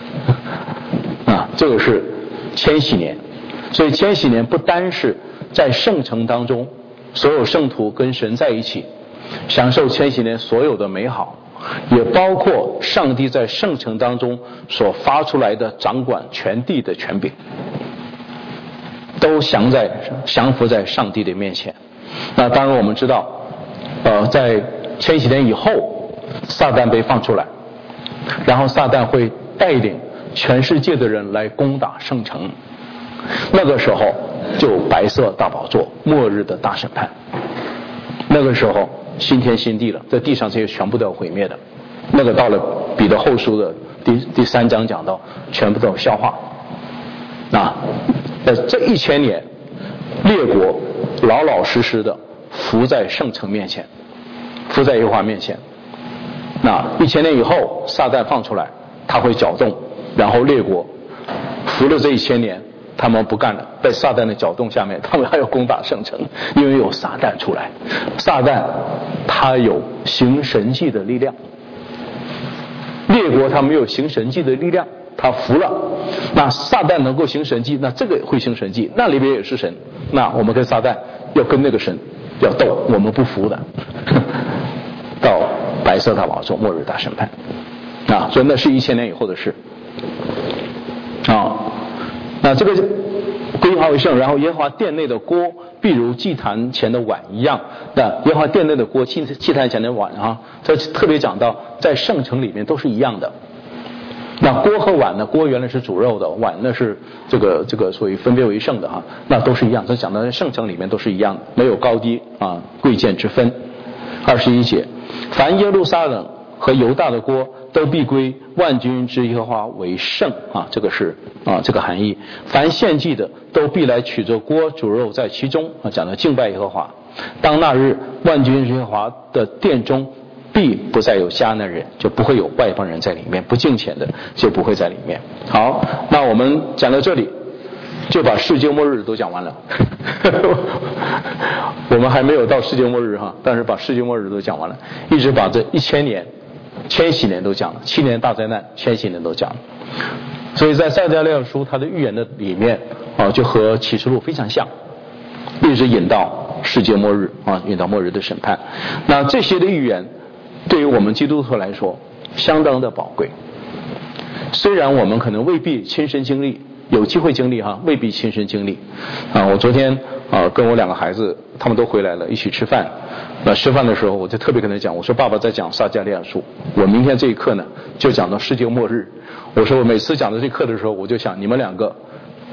这个是千禧年。所以千禧年不单是在圣城当中所有圣徒跟神在一起享受千禧年所有的美好，也包括上帝在圣城当中所发出来的掌管全地的权柄，都降服在上帝的面前。那当然我们知道在千禧年以后，撒旦被放出来，然后撒旦会带领全世界的人来攻打圣城，那个时候就白色大宝座，末日的大审判。那个时候新天新地了，在地上这些全部都要毁灭的。那个到了彼得后书的第3章讲到，全部都要消化。这1000年，列国老老实实的服在圣城面前，服在耶和华面前。那1000年以后，撒旦放出来，他会搅动，然后列国服了这1000年，他们不干了，在撒旦的搅动下面，他们还要攻打圣城，因为有撒旦出来。撒旦他有行神迹的力量，列国他没有行神迹的力量，他服了。那撒旦能够行神迹，那这个会行神迹，那里边也是神，那我们跟撒旦要跟那个神要斗，我们不服的到白色大宝座末日大审判所以那是1000年以后的事那这个归耶和华为圣，然后耶和华殿内的锅必如祭坛前的碗一样。那耶和华殿内的锅，祭坛前的碗这特别讲到在圣城里面都是一样的。那锅和碗呢，锅原来是煮肉的，碗呢是这个属于分别为圣的那都是一样。这讲到在圣城里面都是一样的，没有高低贵贱之分。21节，凡耶路撒冷和犹大的锅都必归万军之耶和华为圣这个是这个含义。凡献祭的都必来取着锅煮肉在其中讲到敬拜耶和华。当那日，万军之耶和华的殿中必不再有迦南人，就不会有外邦人在里面，不敬虔的就不会在里面。好，那我们讲到这里就把世界末日都讲完了我们还没有到世界末日但是把世界末日都讲完了，一直把这1000年千禧年都讲了，7年大灾难，千禧年都讲了。所以在撒迦利亚书它的预言的里面就和启示录非常像，一直引到世界末日引到末日的审判。那这些的预言对于我们基督徒来说相当的宝贵，虽然我们可能未必亲身经历，有机会经历未必亲身经历我昨天跟我2个孩子他们都回来了，一起吃饭。那吃饭的时候我就特别跟他讲，我说爸爸在讲撒迦利亚书，我明天这一课呢就讲到世界末日。我说我每次讲到这课的时候，我就想你们2个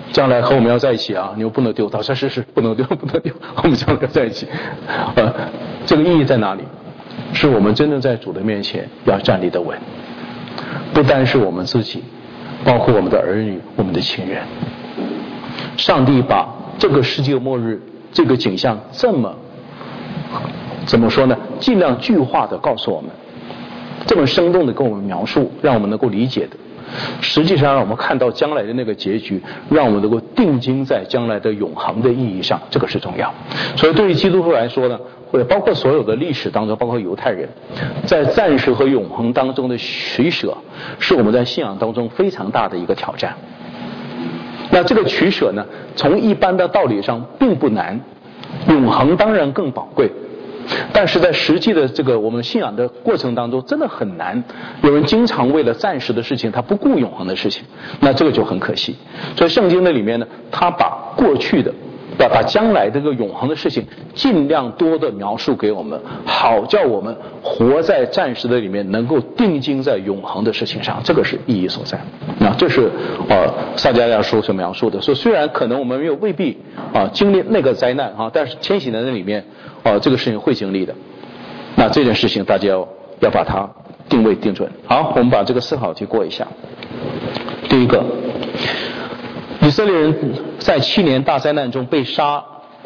将来和我们要在一起啊，你们不能丢，导师是不能丢，不能丢，我们将来要在一起。这个意义在哪里？是我们真正在主的面前要站立得稳，不单是我们自己，包括我们的儿女、我们的亲人。上帝把这个世界末日这个景象这么怎么说呢？尽量具化的告诉我们，这么生动的跟我们描述，让我们能够理解的。实际上让我们看到将来的那个结局，让我们能够定睛在将来的永恒的意义上，这个是重要。所以对于基督徒来说呢，或者包括所有的历史当中，包括犹太人，在暂时和永恒当中的取舍，是我们在信仰当中非常大的一个挑战。那这个取舍呢，从一般的道理上并不难，永恒当然更宝贵，但是在实际的这个我们信仰的过程当中真的很难。有人经常为了暂时的事情他不顾永恒的事情，那这个就很可惜。所以圣经的里面呢，他把过去的把将来这个永恒的事情尽量多的描述给我们，好叫我们活在暂时的里面能够定睛在永恒的事情上，这个是意义所在。那这是撒迦利亚书所描述的。所以虽然可能我们没有未必经历那个灾难但是千禧年的里面这个事情会经历的。那这件事情大家要把它定位定准。好，我们把这个思考题过一下。第一个，以色列人在7年大灾难中被杀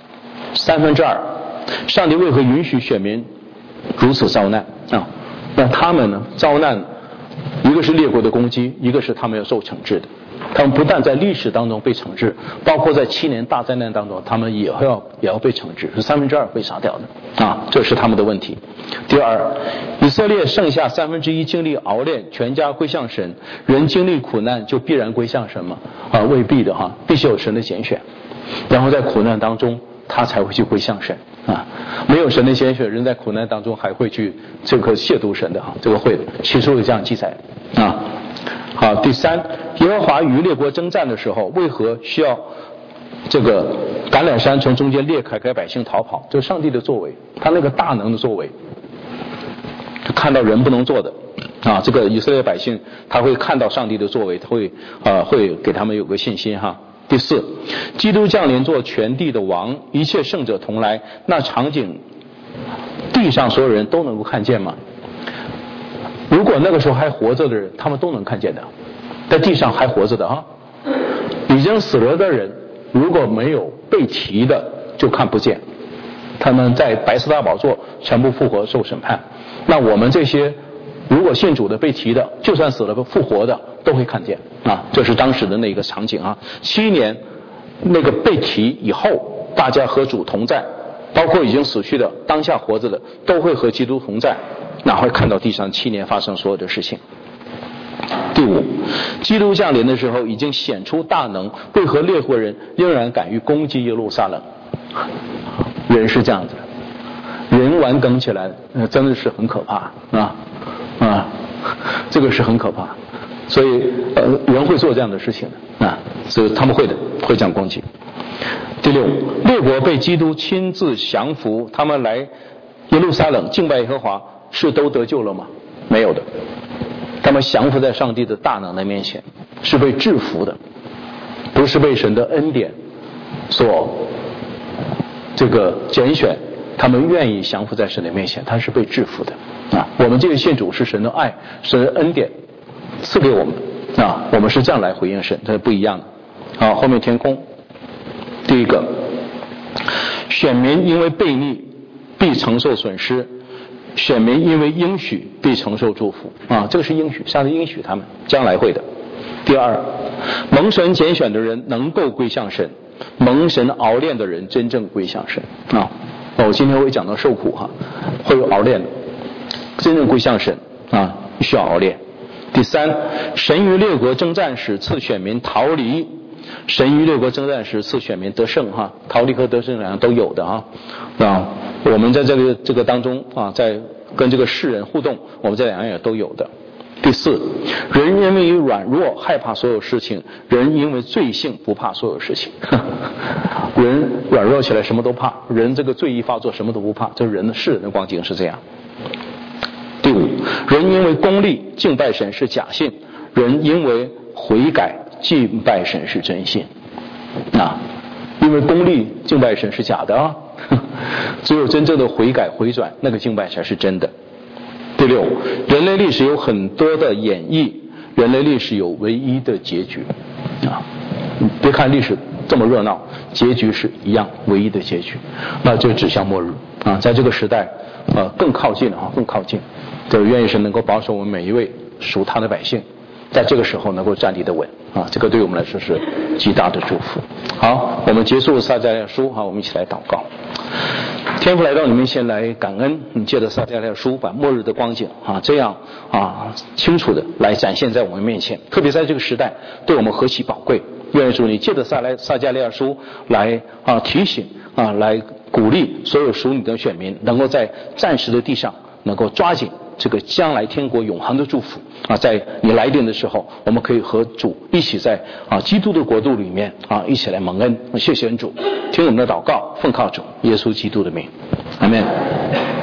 2/3，上帝为何允许选民如此遭难那他们呢遭难，一个是列国的攻击，一个是他们要受惩治的。他们不但在历史当中被惩治，包括在7年大灾难当中，他们也要被惩治，是2/3被杀掉的这是他们的问题。第二，以色列剩下1/3经历熬炼，全家归向神。人经历苦难就必然归向神吗？未必的必须有神的拣选，然后在苦难当中他才会去归向神没有神的拣选，人在苦难当中还会去这个亵渎神的这个会的，起初有这样记载好，第三，耶和华与列国征战的时候，为何需要这个橄榄山从中间裂开，给百姓逃跑？这是上帝的作为，他那个大能的作为，就看到人不能做的这个以色列百姓他会看到上帝的作为，他会给他们有个信心第四，基督降临做全地的王，一切圣者同来，那场景地上所有人都能够看见吗？如果那个时候还活着的人，他们都能看见的，在地上还活着的已经死了的人，如果没有被提的就看不见，他们在白色大宝座全部复活受审判。那我们这些如果信主的被提的，就算死了复活的都会看见这是当时的那个场景7年那个被提以后，大家和主同在，包括已经死去的当下活着的都会和基督同在，那会看到地上7年发生所有的事情。第五，基督降临的时候已经显出大能，为何列国人仍然敢于攻击耶路撒冷？人是这样子的，人顽梗起来真的是很可怕这个是很可怕。所以人会做这样的事情的所以他们会这样攻击。第六，列国被基督亲自降服，他们来耶路撒冷敬拜耶和华，是都得救了吗？没有的，他们降服在上帝的大能的面前，是被制服的，不是被神的恩典所这个拣选，他们愿意降服在神的面前，他是被制服的我们这个信主是神的爱，神的恩典赐给我们我们是这样来回应神，这是不一样的后面天空。第一个，选民因为悖逆必承受损失，选民因为应许必承受祝福这个是应许，上帝应许他们将来会的。第二，蒙神拣选的人能够归向神，蒙神熬炼的人真正归向神我今天会讲到受苦会有熬炼的，真正归向神需要熬炼。第三，神与列国征战时赐选民逃离，神与列国征战时赐选民得胜逃离和得胜两样都有的我们在这个当中在跟这个世人互动，我们这两样也都有的。第四，人因为软弱害怕所有事情，人因为罪性不怕所有事情人软弱起来什么都怕，人这个罪意发作什么都不怕，这是人的世人的光景是这样。第五，人因为功利敬拜神是假信，人因为悔改敬拜神是真信因为功利敬拜神是假的啊，只有真正的悔改回转，那个敬拜才是真的。第六，人类历史有很多的演绎，人类历史有唯一的结局别看历史这么热闹，结局是一样，唯一的结局，那就指向末日在这个时代更靠近更靠近，就愿意神能够保守我们每一位属他的百姓，在这个时候能够站立得稳这个对我们来说是极大的祝福。好，我们结束撒迦利亚书我们一起来祷告。天父来到你面前来感恩，你借着撒迦利亚书把末日的光景这样清楚的来展现在我们面前，特别在这个时代对我们何其宝贵。愿主你借着撒迦利亚书来提醒来鼓励所有属你的选民，能够在暂时的地上能够抓紧这个将来天国永恒的祝福在你来临的时候，我们可以和主一起在基督的国度里面一起来蒙恩。谢谢恩主，听我们的祷告，奉靠主耶稣基督的名，阿们。